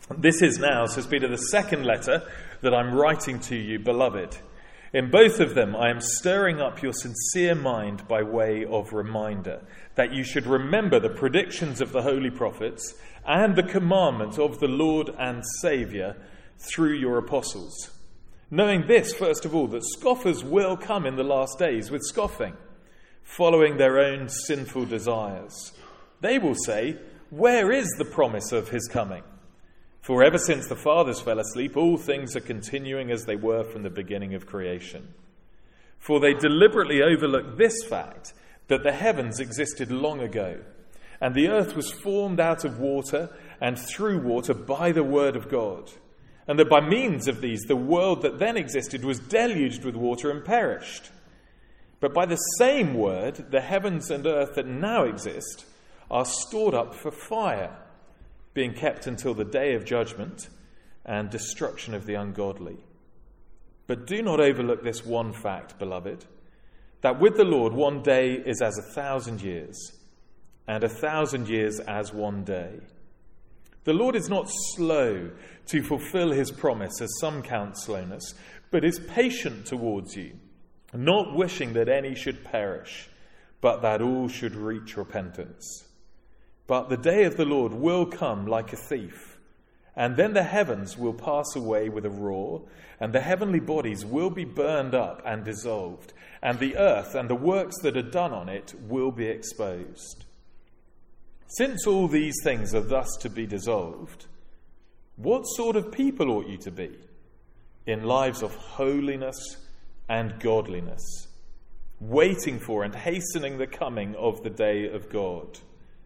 This is now, says Peter, the second letter that I'm writing to you, beloved. In both of them, I am stirring up your sincere mind by way of reminder, that you should remember the predictions of the holy prophets and the commandment of the Lord and Saviour through your apostles. Knowing this, first of all, that scoffers will come in the last days with scoffing, following their own sinful desires. They will say, where is the promise of his coming? For ever since the fathers fell asleep, all things are continuing as they were from the beginning of creation. For they deliberately overlook this fact, that the heavens existed long ago, and the earth was formed out of water and through water by the word of God, and that by means of these the world that then existed was deluged with water and perished. But by the same word, the heavens and earth that now exist are stored up for fire, being kept until the day of judgment and destruction of the ungodly. But do not overlook this one fact, beloved, that with the Lord 1 day is as 1,000 years, and 1,000 years as 1 day. The Lord is not slow to fulfill his promise, as some count slowness, but is patient towards you, not wishing that any should perish, but that all should reach repentance. But the day of the Lord will come like a thief, and then the heavens will pass away with a roar, and the heavenly bodies will be burned up and dissolved, and the earth and the works that are done on it will be exposed. Since all these things are thus to be dissolved, what sort of people ought you to be in lives of holiness and godliness, waiting for and hastening the coming of the day of God,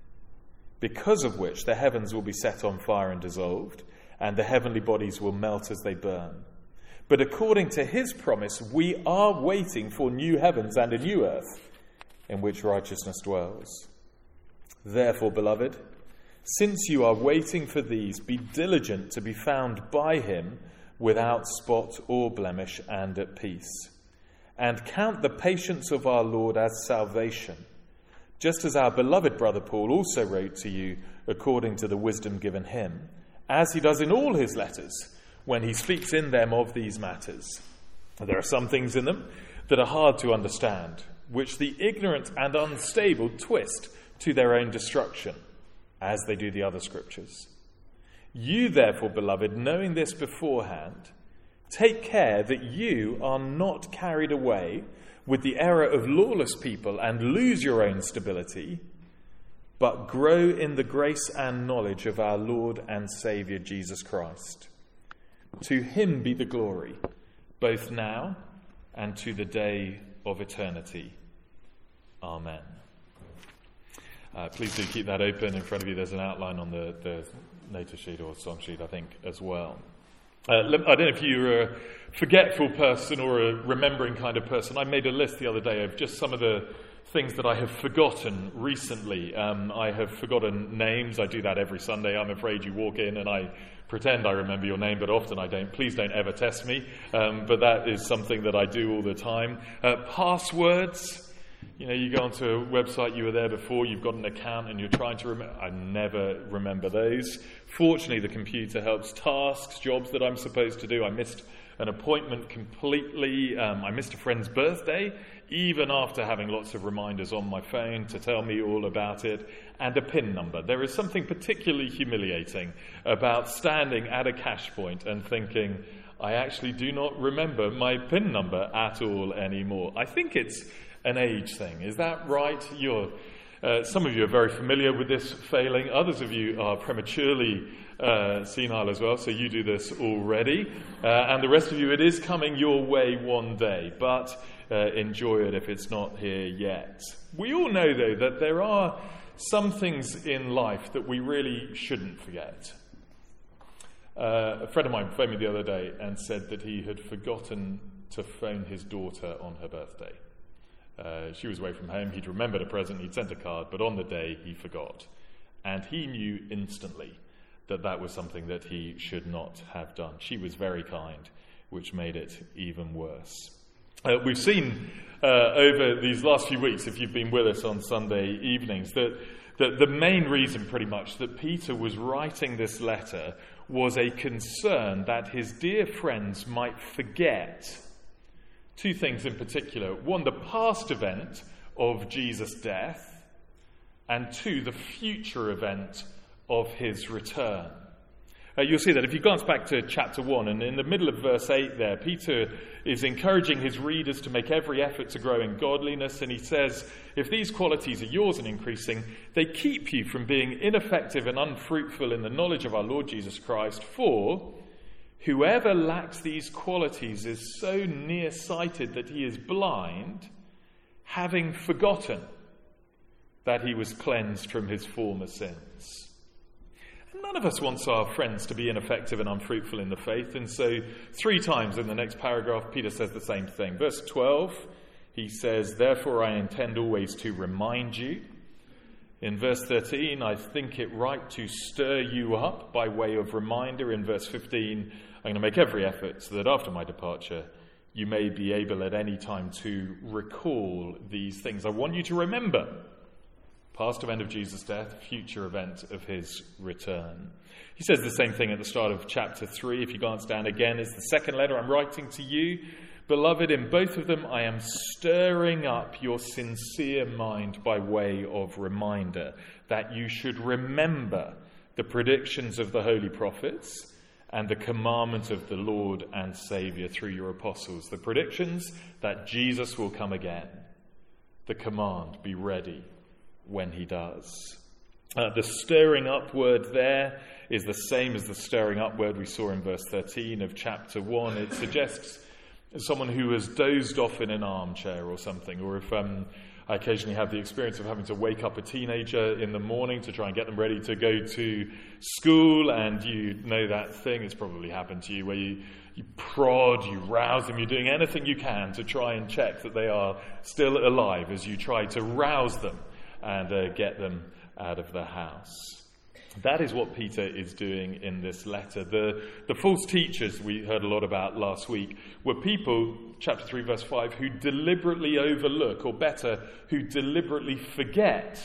because of which the heavens will be set on fire and dissolved, and the heavenly bodies will melt as they burn. But according to his promise, we are waiting for new heavens and a new earth, in which righteousness dwells. Therefore, beloved, since you are waiting for these, be diligent to be found by him without spot or blemish and at peace. And count the patience of our Lord as salvation, just as our beloved brother Paul also wrote to you according to the wisdom given him, as he does in all his letters when he speaks in them of these matters. There are some things in them that are hard to understand, which the ignorant and unstable twist to their own destruction, as they do the other scriptures. You, therefore, beloved, knowing this beforehand, take care that you are not carried away with the error of lawless people and lose your own stability, but grow in the grace and knowledge of our Lord and Saviour Jesus Christ. To him be the glory, both now and to the day of eternity. Amen. Please do keep that open in front of you. There's an outline on the notice sheet or song sheet, I think, as well. I don't know if you're a forgetful person or a remembering kind of person. I made a list the other day of just some of the things that I have forgotten recently. I have forgotten names. I do that every Sunday. I'm afraid you walk in and I pretend I remember your name, but often I don't. Please don't ever test me. But that is something that I do all the time. Passwords. You know, you go onto a website, you were there before, you've got an account and you're trying to remember. I never remember those. Fortunately, the computer helps. Tasks, jobs that I'm supposed to do. I missed an appointment completely. I missed a friend's birthday, even after having lots of reminders on my phone to tell me all about it. And a PIN number. There is something particularly humiliating about standing at a cash point and thinking, I actually do not remember my PIN number at all anymore. I think it's an age thing. Is that right? Some of you are very familiar with this failing. Others of you are prematurely senile as well, so you do this already. And the rest of you, it is coming your way one day, but enjoy it if it's not here yet. We all know, though, that there are some things in life that we really shouldn't forget. A friend of mine phoned me the other day and said that he had forgotten to phone his daughter on her birthday. She was away from home. He'd remembered a present. He'd sent a card, but on the day he forgot. And he knew instantly that that was something that he should not have done. She was very kind, which made it even worse. We've seen over these last few weeks, if you've been with us on Sunday evenings, that The main reason, pretty much, that Peter was writing this letter was a concern that his dear friends might forget two things in particular. One, the past event of Jesus' death, and two, the future event of his return. You'll see that if you glance back to chapter 1, and in the middle of verse 8 there, Peter is encouraging his readers to make every effort to grow in godliness, and he says, if these qualities are yours and increasing, they keep you from being ineffective and unfruitful in the knowledge of our Lord Jesus Christ, for whoever lacks these qualities is so nearsighted that he is blind, having forgotten that he was cleansed from his former sins. None of us wants our friends to be ineffective and unfruitful in the faith, and so 3 times in the next paragraph Peter says the same thing. Verse 12, he says, therefore I intend always to remind you. In verse 13, I think it right to stir you up by way of reminder. In verse 15, I'm going to make every effort so that after my departure you may be able at any time to recall these things. I want you to remember past event of Jesus' death, future event of his return. He says the same thing at the start of chapter 3. If you glance down again, it's the second letter I'm writing to you. Beloved, in both of them I am stirring up your sincere mind by way of reminder, that you should remember the predictions of the holy prophets and the commandment of the Lord and Saviour through your apostles. The predictions that Jesus will come again. The command, be ready when he does. The stirring up word there is the same as the stirring up word we saw in verse 13 of chapter 1. It suggests someone who has dozed off in an armchair or something, or if I occasionally have the experience of having to wake up a teenager in the morning to try and get them ready to go to school, and you know that thing, it's probably happened to you, where you prod, you rouse them, you're doing anything you can to try and check that they are still alive as you try to rouse them and get them out of the house. That is what Peter is doing in this letter. The false teachers we heard a lot about last week were people, chapter 3, verse 5, who deliberately overlook, or better, who deliberately forget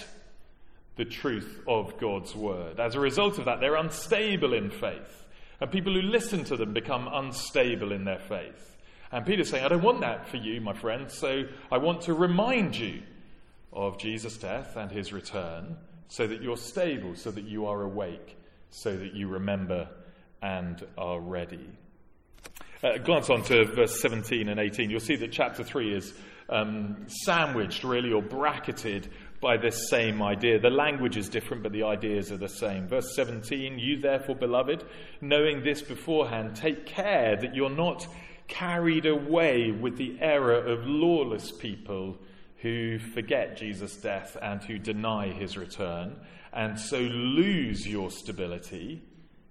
the truth of God's word. As a result of that, they're unstable in faith. And people who listen to them become unstable in their faith. And Peter's saying, I don't want that for you, my friends, so I want to remind you of Jesus' death and his return, so that you're stable, so that you are awake, so that you remember and are ready. Glance on to verse 17 and 18. You'll see that chapter 3 is sandwiched, really, or bracketed by this same idea. The language is different, but the ideas are the same. Verse 17, you therefore, beloved, knowing this beforehand, take care that you're not carried away with the error of lawless people who forget Jesus' death and who deny his return, and so lose your stability.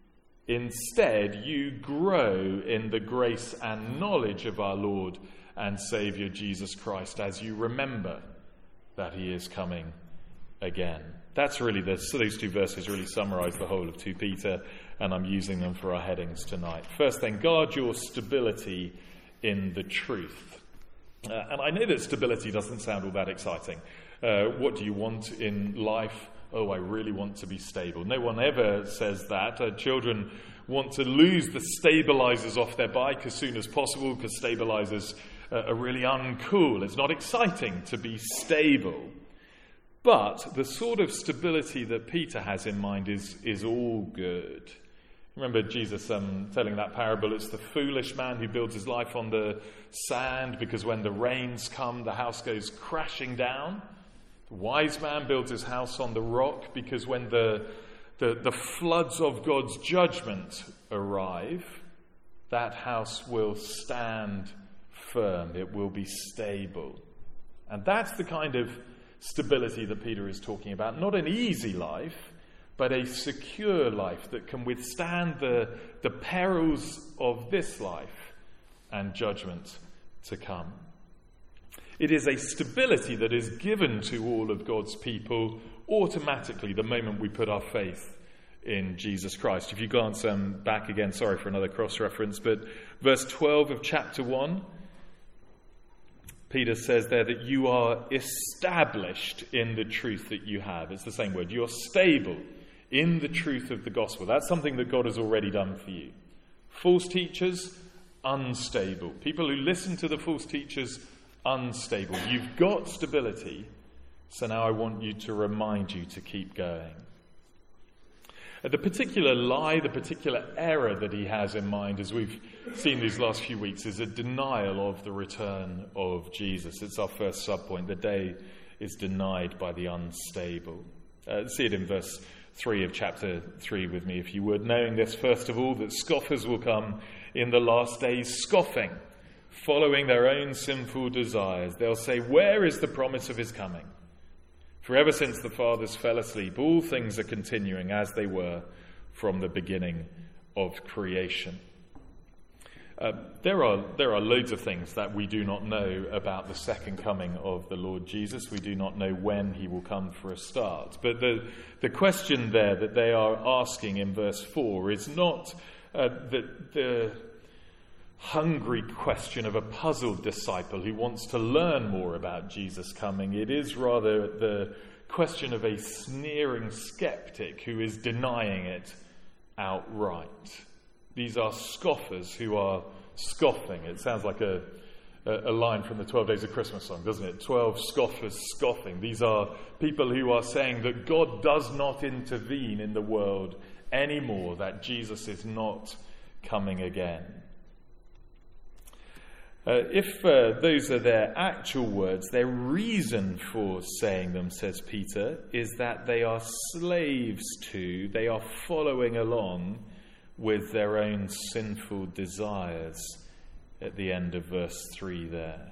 Instead, you grow in the grace and knowledge of our Lord and Saviour Jesus Christ as you remember that he is coming again. That's really those 2 verses really summarize the whole of 2 Peter, and I'm using them for our headings tonight. First then, guard your stability in the truth. And I know that stability doesn't sound all that exciting. What do you want in life? Oh, I really want to be stable. No one ever says that. Children want to lose the stabilizers off their bike as soon as possible because stabilizers are really uncool. It's not exciting to be stable. But the sort of stability that Peter has in mind is all good. Remember Jesus telling that parable, it's the foolish man who builds his life on the sand because when the rains come, the house goes crashing down. The wise man builds his house on the rock because when the floods of God's judgment arrive, that house will stand firm. It will be stable. And that's the kind of stability that Peter is talking about. Not an easy life, but a secure life that can withstand the perils of this life and judgment to come. It is a stability that is given to all of God's people automatically the moment we put our faith in Jesus Christ. If you glance back again, sorry for another cross-reference, but verse 12 of chapter 1, Peter says there that you are established in the truth that you have. It's the same word. You're stable in the truth of the gospel. That's something that God has already done for you. False teachers, unstable. People who listen to the false teachers, unstable. You've got stability, so now I want you to remind you to keep going. The particular lie, the particular error that he has in mind, as we've seen these last few weeks, is a denial of the return of Jesus. It's our first subpoint. The day is denied by the unstable. See it in verse 3 of chapter 3 with me, if you would. Knowing this, first of all, that scoffers will come in the last days, scoffing, following their own sinful desires. They'll say, where is the promise of his coming? For ever since the fathers fell asleep, all things are continuing as they were from the beginning of creation. There are loads of things that we do not know about the second coming of the Lord Jesus. We do not know when he will come for a start. But the question there that they are asking in verse 4 is not the hungry question of a puzzled disciple who wants to learn more about Jesus coming. It is rather the question of a sneering skeptic who is denying it outright. These are scoffers who are scoffing. It sounds like a line from the 12 Days of Christmas song, doesn't it? 12 scoffers scoffing. These are people who are saying that God does not intervene in the world anymore, that Jesus is not coming again. If those are their actual words, their reason for saying them, says Peter, is that they are slaves to, they are following along with their own sinful desires at the end of verse 3 there.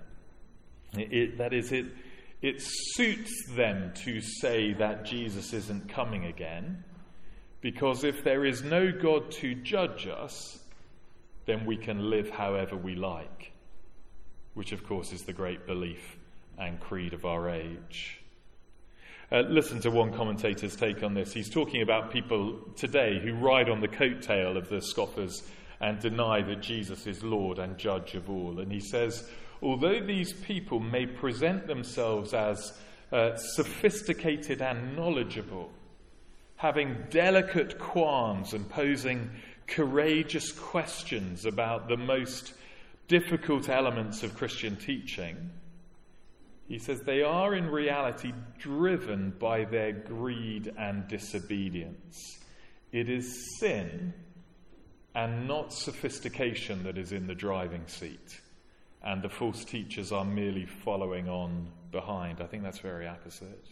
It suits them to say that Jesus isn't coming again, because if there is no God to judge us, then we can live however we like, which of course is the great belief and creed of our age. Listen to one commentator's take on this. He's talking about people today who ride on the coattail of the scoffers and deny that Jesus is Lord and Judge of all. And he says, although these people may present themselves as sophisticated and knowledgeable, having delicate qualms and posing courageous questions about the most difficult elements of Christian teaching, he says they are in reality driven by their greed and disobedience. It is sin and not sophistication that is in the driving seat, and the false teachers are merely following on behind. I think that's very apposite.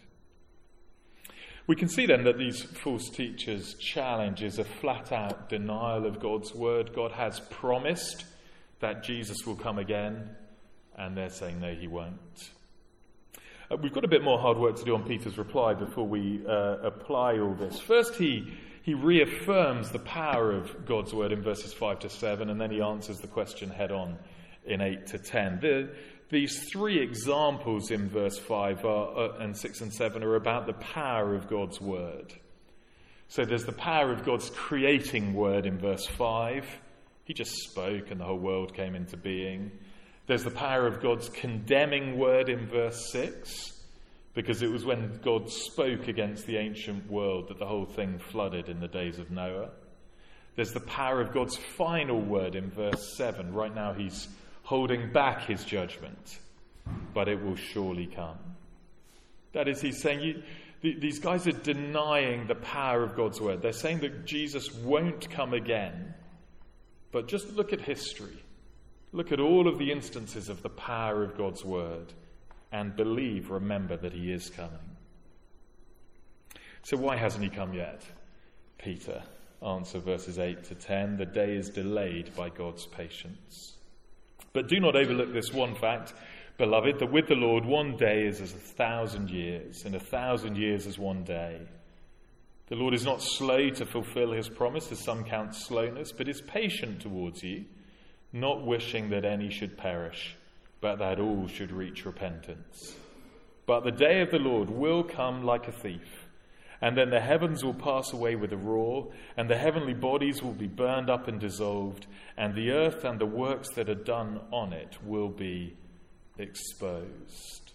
We can see then that these false teachers' challenge is a flat-out denial of God's word. God has promised that Jesus will come again, and they're saying no, he won't. We've got a bit more hard work to do on Peter's reply before we apply all this. First, he reaffirms the power of God's word in verses 5 to 7, and then he answers the question head on in 8 to 10. These three examples in verse 5 and 6 and 7 are about the power of God's word. So there's the power of God's creating word in verse 5. He just spoke and the whole world came into being. There's the power of God's condemning word in verse 6, because it was when God spoke against the ancient world that the whole thing flooded in the days of Noah. There's the power of God's final word in verse 7. Right now he's holding back his judgment, but it will surely come. That is, he's saying these guys are denying the power of God's word. They're saying that Jesus won't come again. But just look at history. Look at all of the instances of the power of God's word and remember that he is coming. So why hasn't he come yet? Peter, answer verses 8 to 10. The day is delayed by God's patience. But do not overlook this one fact, beloved, that with the Lord 1 day is as 1,000 years, and 1,000 years as 1 day. The Lord is not slow to fulfill his promise, as some count slowness, but is patient towards you, not wishing that any should perish, but that all should reach repentance. But the day of the Lord will come like a thief, and then the heavens will pass away with a roar, and the heavenly bodies will be burned up and dissolved, and the earth and the works that are done on it will be exposed.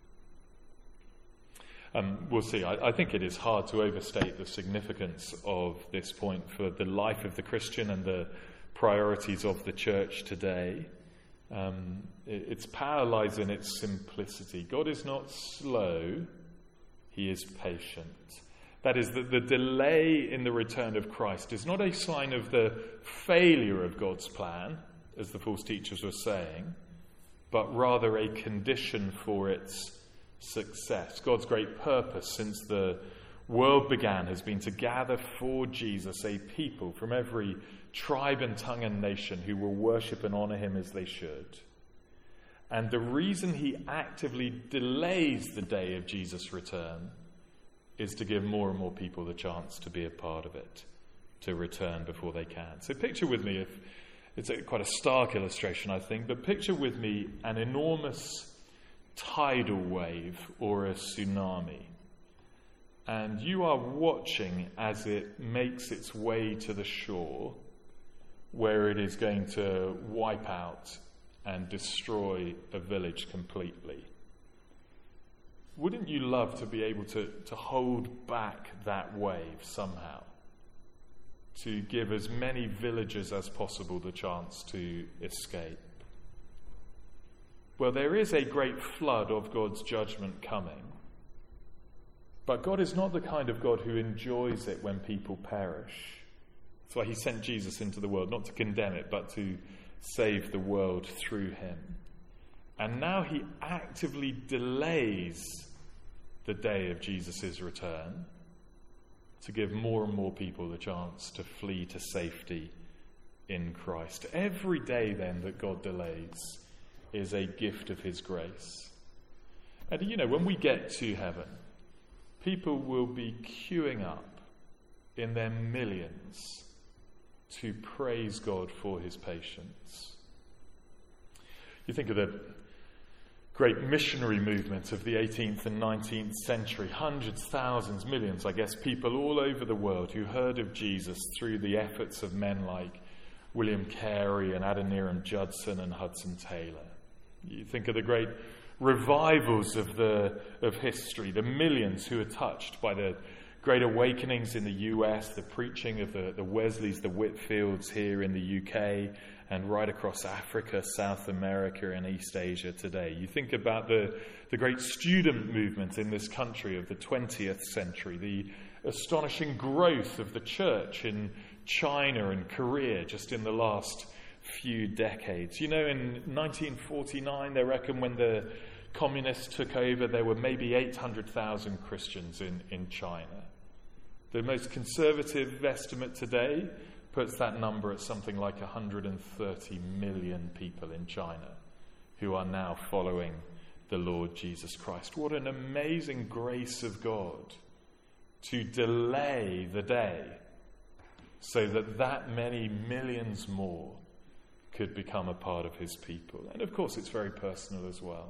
We'll see. I think it is hard to overstate the significance of this point for the life of the Christian and the priorities of the church today. Its power lies in its simplicity. God is not slow, he is patient. That is, that the delay in the return of Christ is not a sign of the failure of God's plan, as the false teachers were saying, but rather a condition for its success. God's great purpose since the world began has been to gather for Jesus a people from every tribe and tongue and nation who will worship and honor him as they should. And the reason he actively delays the day of Jesus' return is to give more and more people the chance to be a part of it, to return before they can. So picture with me, if it's quite a stark illustration, I think, but picture with me an enormous tidal wave or a tsunami. And you are watching as it makes its way to the shore, where it is going to wipe out and destroy a village completely. Wouldn't you love to be able to hold back that wave somehow? To give as many villagers as possible the chance to escape? Well, there is a great flood of God's judgment coming. But God is not the kind of God who enjoys it when people perish. That's why he sent Jesus into the world, not to condemn it, but to save the world through him. And now he actively delays the day of Jesus' return to give more and more people the chance to flee to safety in Christ. Every day then that God delays is a gift of his grace. And you know, when we get to heaven, people will be queuing up in their millions to praise God for his patience. You think of the great missionary movement of the 18th and 19th century, hundreds, thousands, millions, I guess, people all over the world who heard of Jesus through the efforts of men like William Carey and Adoniram Judson and Hudson Taylor. You think of the great revivals of history, the millions who are touched by the great awakenings in the US, the preaching of the Wesleys, the Whitfields here in the UK, and right across Africa, South America, and East Asia today. You think about the great student movement in this country of the 20th century, the astonishing growth of the church in China and Korea just in the last few decades. You know, in 1949, they reckon when the communists took over, there were maybe 800,000 Christians in China. The most conservative estimate today puts that number at something like 130 million people in China who are now following the Lord Jesus Christ. What an amazing grace of God to delay the day so that many millions more could become a part of his people. And of course, it's very personal as well.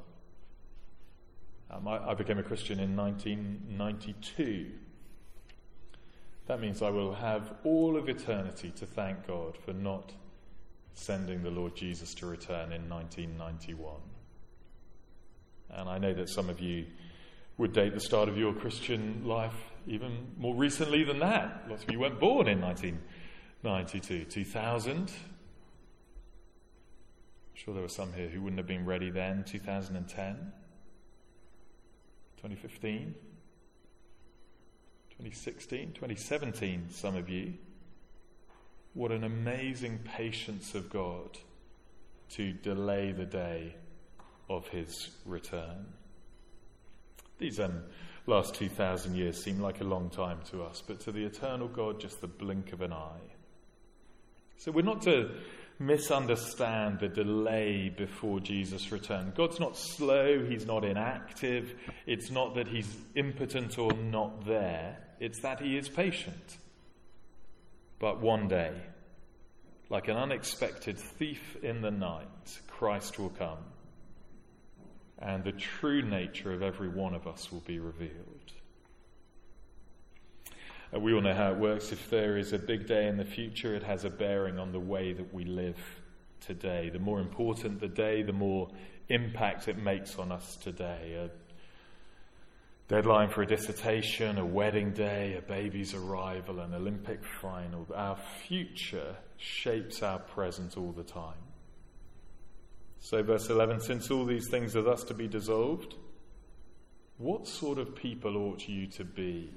I became a Christian in 1992. That means I will have all of eternity to thank God for not sending the Lord Jesus to return in 1991. And I know that some of you would date the start of your Christian life even more recently than that. Lots of you weren't born in 1992. 2000. I'm sure there were some here who wouldn't have been ready then. 2010. 2015. 2016, 2017, some of you. What an amazing patience of God to delay the day of his return. These last 2,000 years seem like a long time to us, but to the eternal God, just the blink of an eye. So we're not to misunderstand the delay before Jesus' return. God's not slow, he's not inactive. It's not that he's impotent or not there. It's that he is patient. But one day, like an unexpected thief in the night, Christ will come, and the true nature of every one of us will be revealed. We all know how it works. If there is a big day in the future, it has a bearing on the way that we live today. The more important the day, the more impact it makes on us today. A deadline for a dissertation, a wedding day, a baby's arrival, an Olympic final. Our future shapes our present all the time. So verse 11, since all these things are thus to be dissolved, what sort of people ought you to be?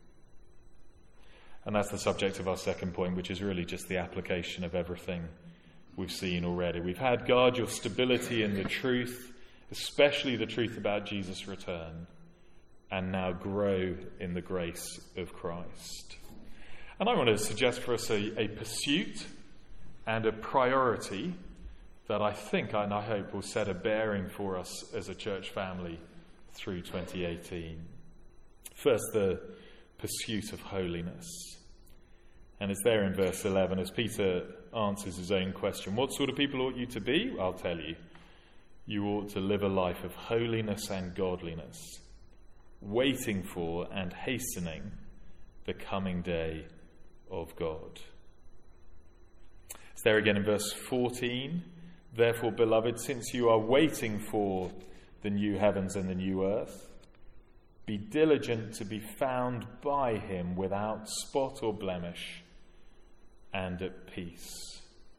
And that's the subject of our second point, which is really just the application of everything we've seen already. We've had guard your stability in the truth, especially the truth about Jesus' return, and now grow in the grace of Christ. And I want to suggest for us a pursuit and a priority that I think and I hope will set a bearing for us as a church family through 2018. First, the pursuit of holiness. And it's there in verse 11 as Peter answers his own question. What sort of people ought you to be? I'll tell you. You ought to live a life of holiness and godliness, waiting for and hastening the coming day of God. It's there again in verse 14. Therefore, beloved, since you are waiting for the new heavens and the new earth, be diligent to be found by him without spot or blemish and at peace.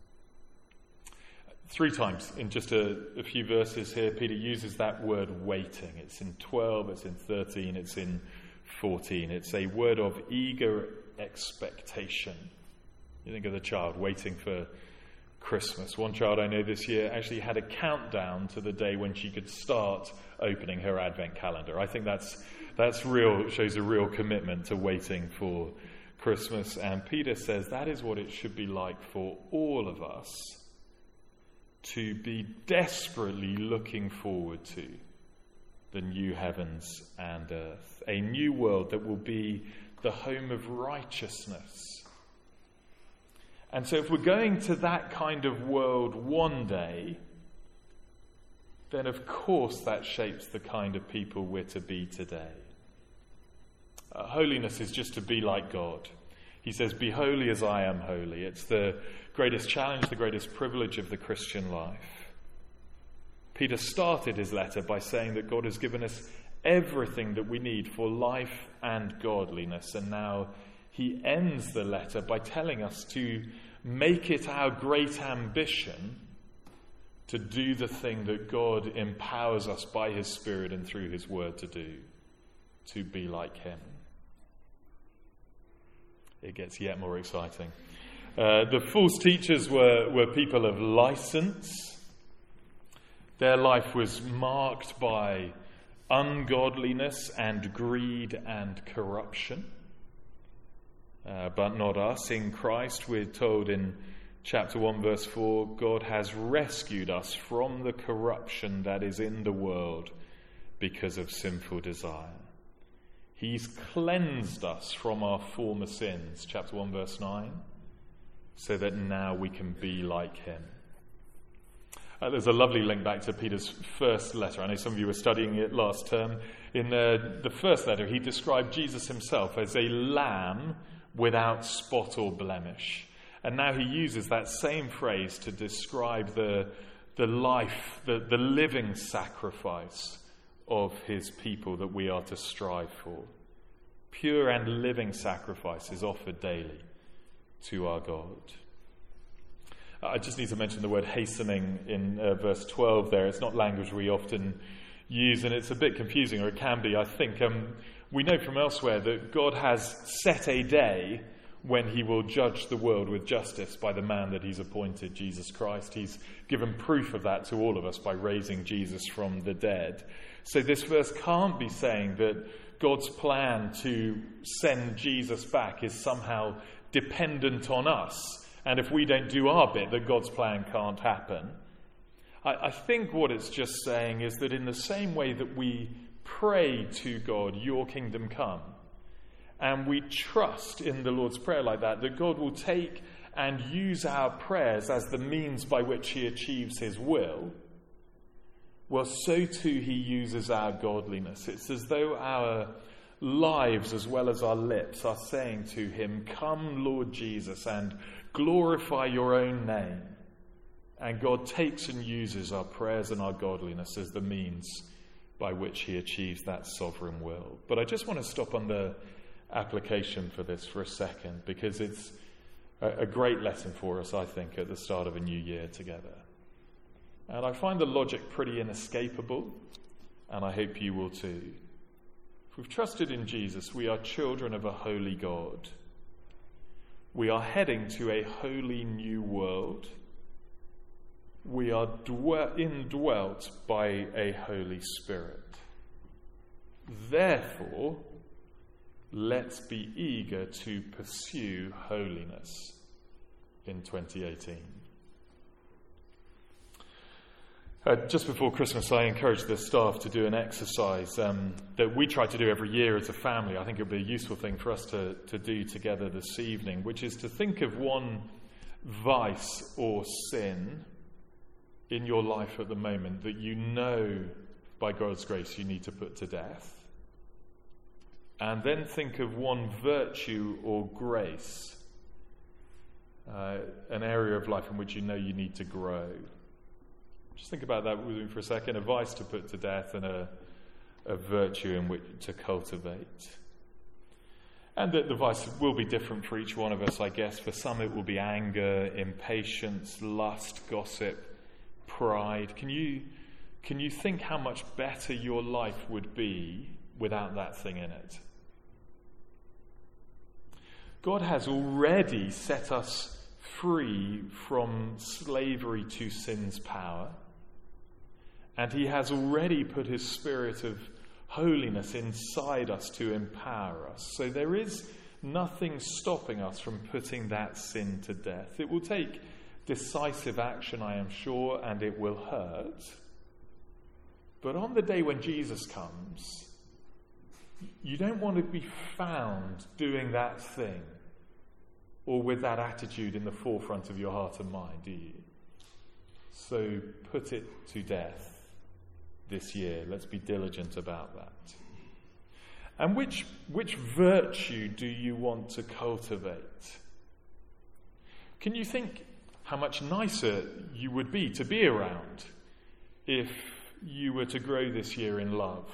3 times in just a few verses here, Peter uses that word waiting. It's in 12, it's in 13, it's in 14. It's a word of eager expectation. You think of the child waiting for Christmas. One child I know this year actually had a countdown to the day when she could start opening her Advent calendar. I think that's real, shows a real commitment to waiting for Christmas. And Peter says that is what it should be like for all of us, to be desperately looking forward to the new heavens and earth, a new world that will be the home of righteousness. And so if we're going to that kind of world one day, then of course that shapes the kind of people we're to be today. Holiness is just to be like God. He says, be holy as I am holy. It's the greatest challenge, the greatest privilege of the Christian life. Peter started his letter by saying that God has given us everything that we need for life and godliness. And now he ends the letter by telling us to make it our great ambition to do the thing that God empowers us by his Spirit and through his word to do, to be like him. It gets yet more exciting. The false teachers were people of license. Their life was marked by ungodliness and greed and corruption. But not us. In Christ, we're told in chapter 1, verse 4, God has rescued us from the corruption that is in the world because of sinful desire. He's cleansed us from our former sins, chapter 1, verse 9, so that now we can be like him. There's a lovely link back to Peter's first letter. I know some of you were studying it last term. In the first letter, he described Jesus himself as a lamb without spot or blemish. And now he uses that same phrase to describe the life, the living sacrifice of his people that we are to strive for. Pure and living sacrifice is offered daily to our God. I just need to mention the word hastening in verse 12 there. It's not language we often use, and it's a bit confusing, or it can be, I think. We know from elsewhere that God has set a day when he will judge the world with justice by the man that he's appointed, Jesus Christ. He's given proof of that to all of us by raising Jesus from the dead. So this verse can't be saying that God's plan to send Jesus back is somehow dependent on us, and if we don't do our bit, that God's plan can't happen. I think what it's just saying is that in the same way that we pray to God, your kingdom come, and we trust in the Lord's Prayer like that God will take and use our prayers as the means by which he achieves his will, well, so too he uses our godliness. It's as though our lives as well as our lips are saying to him, come, Lord Jesus, and glorify your own name And God takes and uses our prayers and our godliness as the means by which he achieves that sovereign will. But I just want to stop on the application for this for a second, because it's a great lesson for us, I think, at the start of a new year together. And I find the logic pretty inescapable, and I hope you will too. If we've trusted in Jesus, we are children of a holy God. We are heading to a holy new world. We are indwelt by a Holy Spirit. Therefore, let's be eager to pursue holiness in 2018. Just before Christmas, I encouraged the staff to do an exercise that we try to do every year as a family. I think it would be a useful thing for us to do together this evening, which is to think of one vice or sin in your life at the moment that you know, by God's grace, you need to put to death. And then think of one virtue or grace, an area of life in which you know you need to grow. Just think about that with me for a second. A vice to put to death and a virtue in which to cultivate. And that the vice will be different for each one of us, I guess. For some it will be anger, impatience, lust, gossip, pride. Can you think how much better your life would be without that thing in it? God has already set us free from slavery to sin's power, and he has already put his spirit of holiness inside us to empower us. So there is nothing stopping us from putting that sin to death. It will take decisive action, I am sure, and it will hurt. But on the day when Jesus comes, you don't want to be found doing that thing or with that attitude in the forefront of your heart and mind, do you? So put it to death this year. Let's be diligent about that. And which virtue do you want to cultivate? Can you think how much nicer you would be to be around if you were to grow this year in love,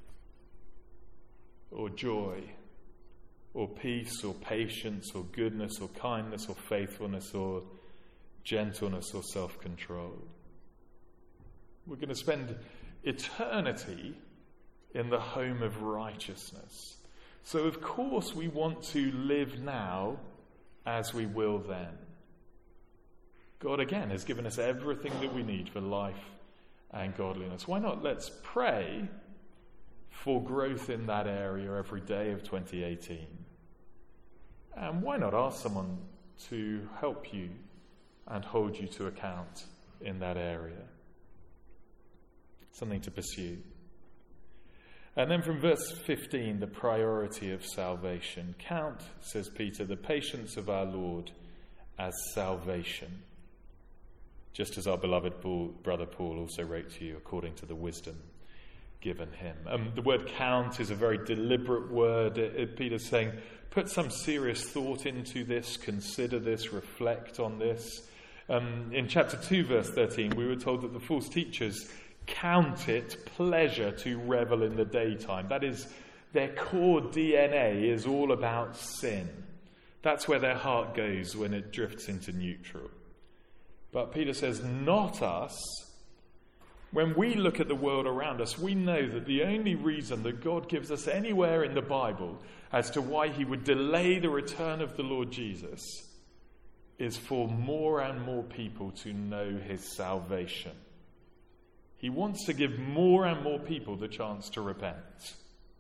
or joy, or peace, or patience, or goodness, or kindness, or faithfulness, or gentleness, or self-control? We're going to spend eternity in the home of righteousness. So of course we want to live now as we will then. God again has given us everything that we need for life and godliness. Why not let's pray for growth in that area every day of 2018? And why not ask someone to help you and hold you to account in that area? Something to pursue. And then from verse 15, the priority of salvation. Count, says Peter, the patience of our Lord as salvation, just as our beloved brother Paul also wrote to you according to the wisdom given him. The word count is a very deliberate word. Peter's saying, put some serious thought into this, consider this, reflect on this. In chapter 2, verse 13, we were told that the false teachers count it pleasure to revel in the daytime. That is, their core DNA is all about sin. That's where their heart goes when it drifts into neutral. But Peter says, not us. When we look at the world around us, we know that the only reason that God gives us anywhere in the Bible as to why he would delay the return of the Lord Jesus is for more and more people to know his salvation. He wants to give more and more people the chance to repent.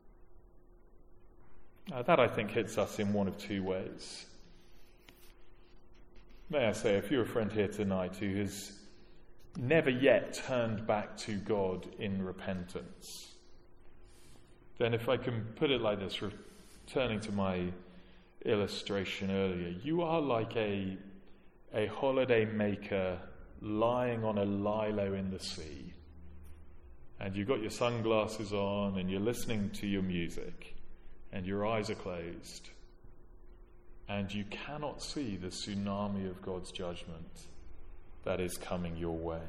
That, I think, hits us in one of two ways. May I say, if you're a friend here tonight who has never yet turned back to God in repentance, then if I can put it like this, returning to my illustration earlier, you are like a holiday maker lying on a lilo in the sea, and you've got your sunglasses on and you're listening to your music and your eyes are closed and you cannot see the tsunami of God's judgment that is coming your way.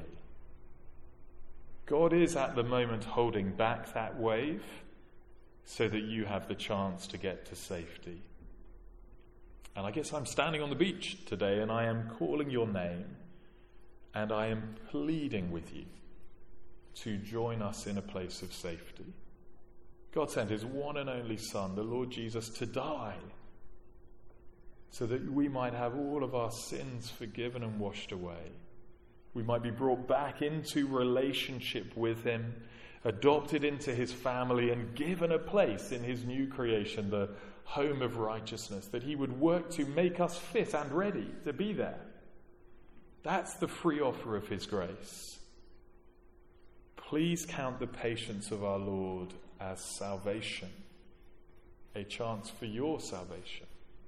God is at the moment holding back that wave so that you have the chance to get to safety. And I guess I'm standing on the beach today and I am calling your name and I am pleading with you to join us in a place of safety. God sent his one and only Son, the Lord Jesus, to die so that we might have all of our sins forgiven and washed away. We might be brought back into relationship with him, adopted into his family, and given a place in his new creation, the home of righteousness, that he would work to make us fit and ready to be there. That's the free offer of his grace. Please count the patience of our Lord as salvation, a chance for your salvation.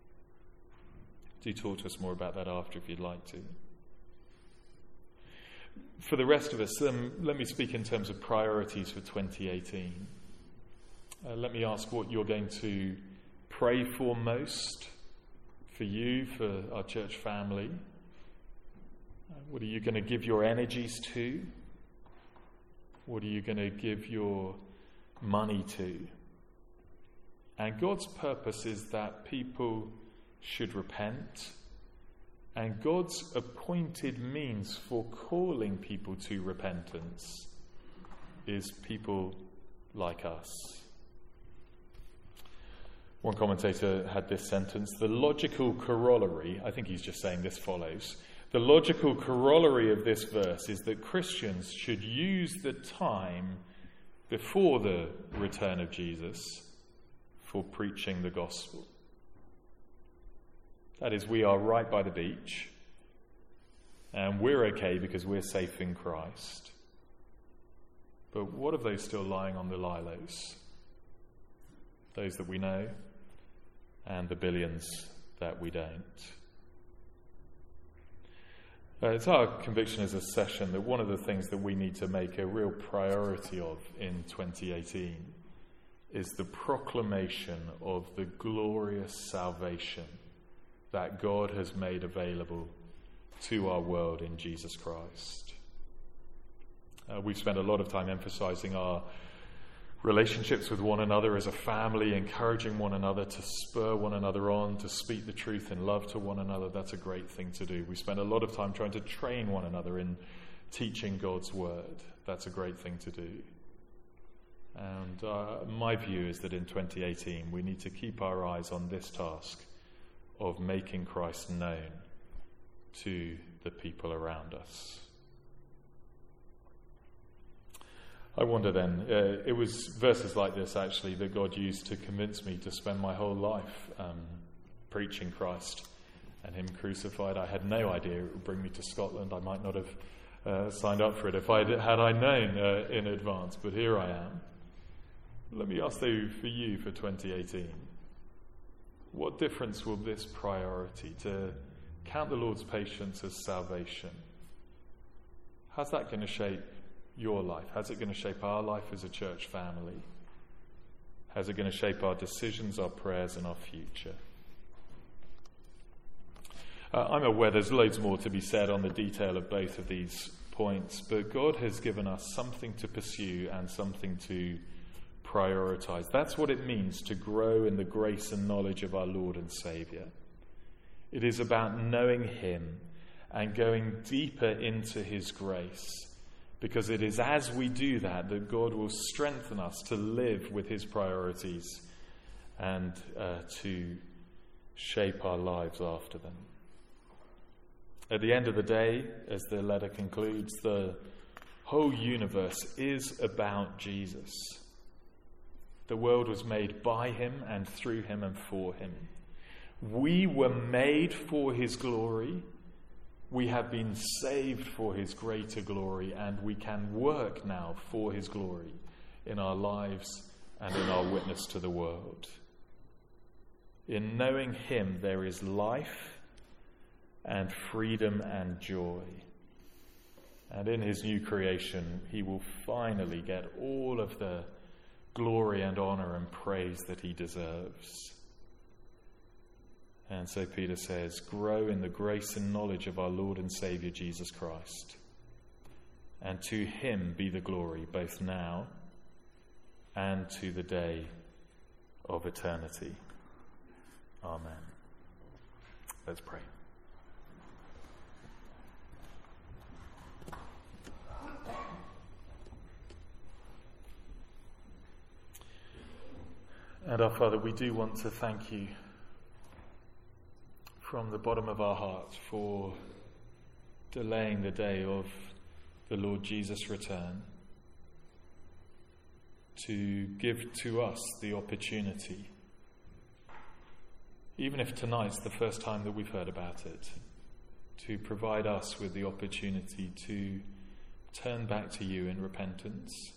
Do talk to us more about that after if you'd like to. For the rest of us, let me speak in terms of priorities for 2018. Let me ask what you're going to pray for most, for you, for our church family. What are you going to give your energies to? What are you going to give your money to? And God's purpose is that people should repent. And God's appointed means for calling people to repentance is people like us. One commentator had this sentence: the logical corollary, I think he's just saying this follows, the logical corollary of this verse is that Christians should use the time before the return of Jesus for preaching the gospel. That is, we are right by the beach, and we're okay because we're safe in Christ. But what of those still lying on the lilos? Those that we know, and the billions that we don't. It's our conviction as a session that one of the things that we need to make a real priority of in 2018 is the proclamation of the glorious salvation that God has made available to our world in Jesus Christ. We've spent a lot of time emphasizing our relationships with one another as a family, encouraging one another to spur one another on, to speak the truth in love to one another. That's a great thing to do. We spend a lot of time trying to train one another in teaching God's word. That's a great thing to do. And my view is that in 2018 we need to keep our eyes on this task of making Christ known to the people around us. I wonder then, it was verses like this actually that God used to convince me to spend my whole life preaching Christ and him crucified. I had no idea it would bring me to Scotland. I might not have signed up for it if had I known in advance, but here I am. Let me ask though for you for 2018. What difference will this priority to count the Lord's patience as salvation? How's that going to shape your life? How's it going to shape our life as a church family? How's it going to shape our decisions, our prayers, and our future? I'm aware there's loads more to be said on the detail of both of these points, but God has given us something to pursue and something to prioritize. That's what it means to grow in the grace and knowledge of our Lord and Saviour. It is about knowing him and going deeper into his grace, because it is as we do that that God will strengthen us to live with his priorities and to shape our lives after them. At the end of the day, as the letter concludes, the whole universe is about Jesus. The world was made by him and through him and for him. We were made for his glory. We have been saved for his greater glory, and we can work now for his glory in our lives and in our witness to the world. In knowing him, there is life and freedom and joy. And in his new creation, he will finally get all of the glory and honor and praise that he deserves. And so Peter says, grow in the grace and knowledge of our Lord and Saviour Jesus Christ. And to him be the glory both now and to the day of eternity. Amen. Let's pray. And our Father, we do want to thank you from the bottom of our hearts for delaying the day of the Lord Jesus' return, to give to us the opportunity, even if tonight's the first time that we've heard about it, to provide us with the opportunity to turn back to you in repentance,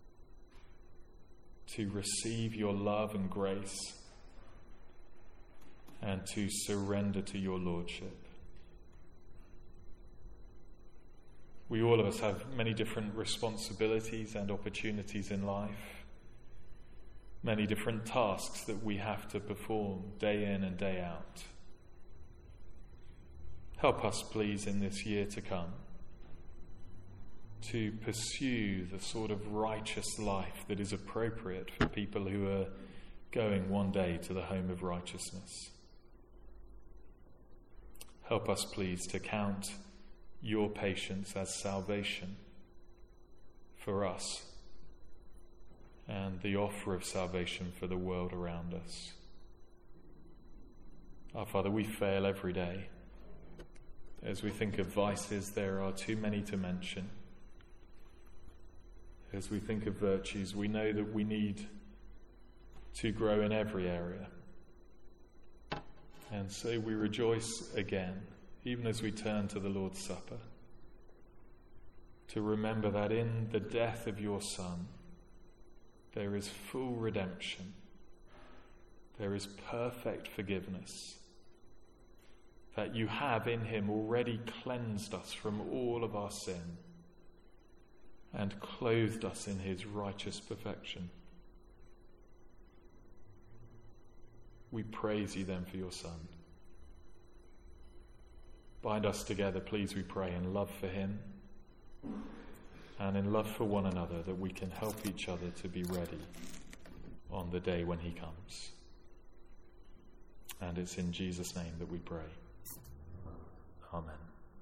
to receive your love and grace, and to surrender to your lordship. We all of us have many different responsibilities and opportunities in life, many different tasks that we have to perform day in and day out. Help us, please, in this year to come, to pursue the sort of righteous life that is appropriate for people who are going one day to the home of righteousness. Help us, please, to count your patience as salvation for us and the offer of salvation for the world around us. Our Father, we fail every day. As we think of vices, there are too many to mention. As we think of virtues, we know that we need to grow in every area. And so we rejoice again, even as we turn to the Lord's Supper, to remember that in the death of your Son, there is full redemption. There is perfect forgiveness. That you have in him already cleansed us from all of our sin and clothed us in his righteous perfection. We praise you then for your Son. Bind us together, please, we pray, in love for him and in love for one another, that we can help each other to be ready on the day when he comes. And it's in Jesus' name that we pray. Amen.